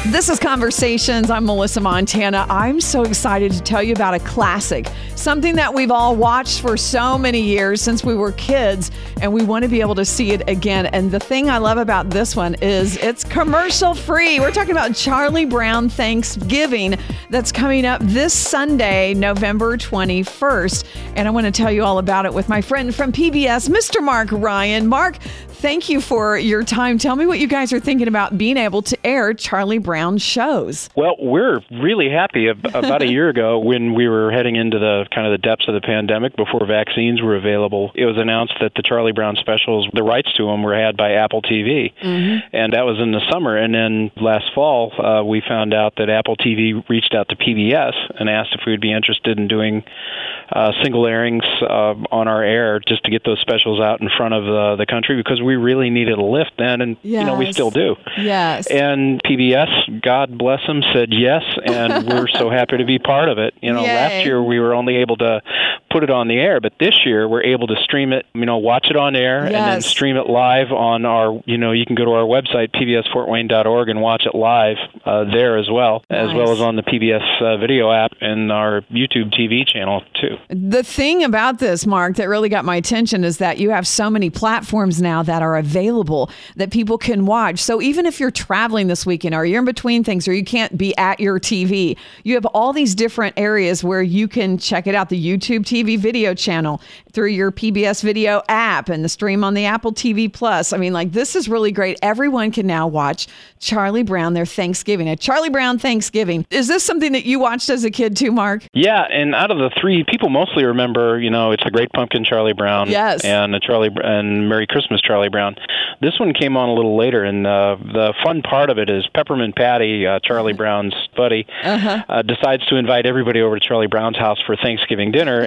This is Conversations. I'm Melissa Montana. I'm so excited to tell you about a classic, something that we've all watched for so many years since we were kids, and we want to be able to see it again. And the thing I love about this one is it's commercial free. We're talking about Charlie Brown Thanksgiving that's coming up this Sunday, November 21st. And I want to tell you all about it with my friend from PBS, Mr. Mark Ryan. Mark, thank you for your time. Tell me what you guys are thinking about being able to air Charlie Brown shows. Well, we're really happy. About a year ago, when we were heading into the kind of the depths of the pandemic before vaccines were available, it was announced that the Charlie Brown specials, the rights to them were had by Apple TV. Mm-hmm. And that was in the summer. And then last fall, we found out that Apple TV reached out to PBS and asked if we would be interested in doing single airings on our air just to get those specials out in front of the country, because we really needed a lift then, and yes. We still do. Yes. And PBS, God bless them, said yes, and we're so happy to be part of it. Yay. Last year we were only able to put it on the air, but this year we're able to stream it, watch it on air, yes. and then stream it live on our, you can go to our website, pbsfortwayne.org, and watch it live there as well, nice. As well as on the PBS video app and our YouTube TV channel too. The thing about this, Mark, that really got my attention is that you have so many platforms now that are available that people can watch. So even if you're traveling this weekend or you're in between things or you can't be at your TV, you have all these different areas where you can check it out. The YouTube TV video channel through your PBS video app and the stream on the Apple TV Plus. This is really great. Everyone can now watch Charlie Brown, their Thanksgiving. A Charlie Brown Thanksgiving. Is this something that you watched as a kid too, Mark? Yeah, and out of the three, people mostly remember, it's The Great Pumpkin Charlie Brown, yes. and and Merry Christmas Charlie Brown. This one came on a little later, and the fun part of it is Peppermint Patty, Charlie Brown's buddy, decides to invite everybody over to Charlie Brown's house for Thanksgiving dinner,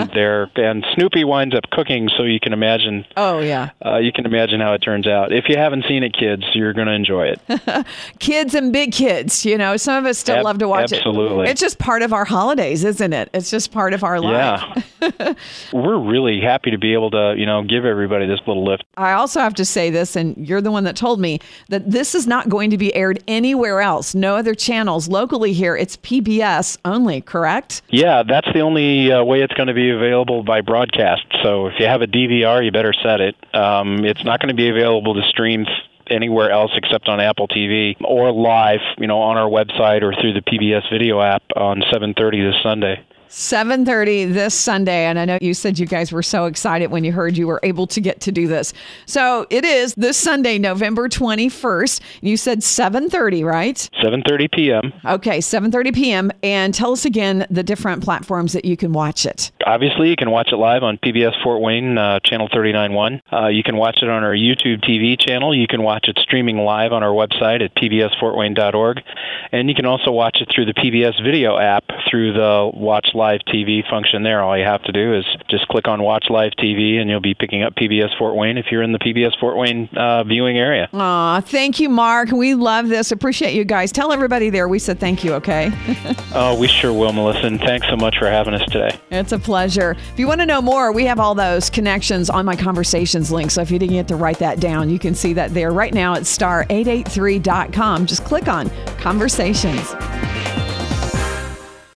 and Snoopy winds up cooking, so you can imagine. Oh yeah, you can imagine how it turns out. If you haven't seen it, kids, you're going to enjoy it. Kids and big kids, some of us still love to watch absolutely. It's just part of our holidays, isn't it? It's just part of our life. Yeah. We're really happy to be able to, give everybody this little lift. I also have to say this, and you're the one that told me that this is not going to be aired anywhere else. No other channels locally here. It's PBS only, correct? Yeah, that's the only way it's going to be available by broadcast. So if you have a DVR, you better set it. It's not going to be available to stream anywhere else except on Apple TV or live, on our website or through the PBS video app on 7:30 this Sunday. 7:30 this Sunday. And I know you said you guys were so excited when you heard you were able to get to do this. So it is this Sunday, November 21st. You said 7:30, right? 7:30 p.m. Okay, 7:30 p.m. And tell us again the different platforms that you can watch it. Obviously, you can watch it live on PBS Fort Wayne, channel 39.1. You can watch it on our YouTube TV channel. You can watch it streaming live on our website at pbsfortwayne.org. And you can also watch it through the PBS video app through the Watch Live TV function there. All you have to do is just click on Watch Live TV and you'll be picking up PBS Fort Wayne if you're in the PBS Fort Wayne viewing area. Aw, thank you, Mark. We love this. Appreciate you guys. Tell everybody there we said thank you, okay? Oh, we sure will, Melissa, and thanks so much for having us today. It's a pleasure. If you want to know more, we have all those connections on my Conversations link, so if you didn't get to write that down, you can see that there right now at star883.com. Just click on Conversations.